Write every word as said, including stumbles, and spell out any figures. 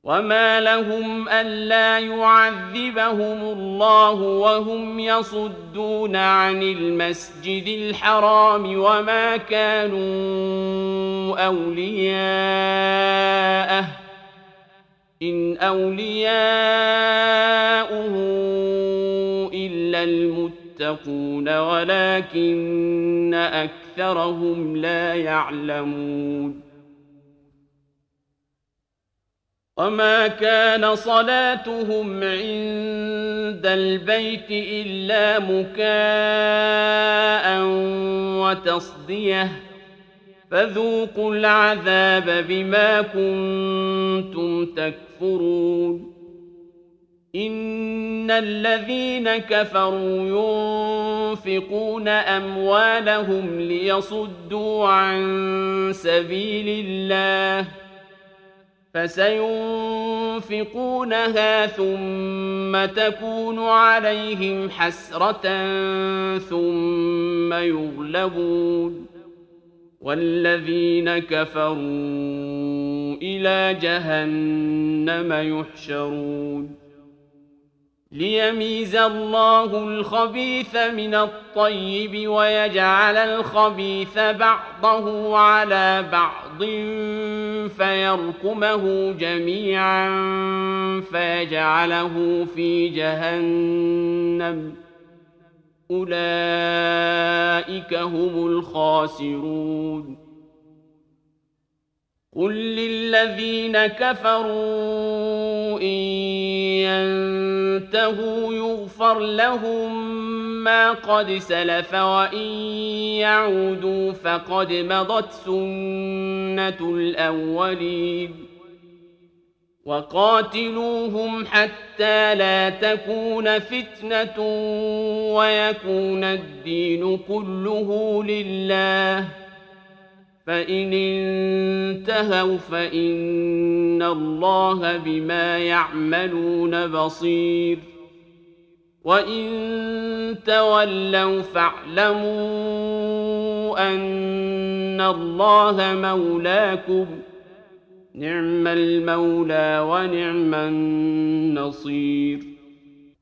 وما لهم ألا يعذبهم الله وهم يصدون عن المسجد الحرام وما كانوا أولياءه إن أولياؤه إلا المتقون ولكن أكثرهم لا يعلمون وما كان صلاتهم عند البيت إلا مكاء وتصديه فذوقوا العذاب بما كنتم تكفرون إن الذين كفروا ينفقون أموالهم ليصدوا عن سبيل الله فسينفقونها ثم تكون عليهم حسرة ثم يغلبون والذين كفروا إلى جهنم يحشرون ليميز الله الخبيث من الطيب ويجعل الخبيث بعضه على بعض فيركمه جميعا فيجعله في جهنم أولئك هم الخاسرون قل للذين كفروا إن ينتهوا يغفر لهم ما قد سلف وإن يعودوا فقد مضت سنة الأولين وقاتلوهم حتى لا تكون فتنة ويكون الدين كله لله فإن انتهوا فإن الله بما يعملون بصير وإن تولوا فاعلموا أن الله مولاكم نعم المولى ونعم النصير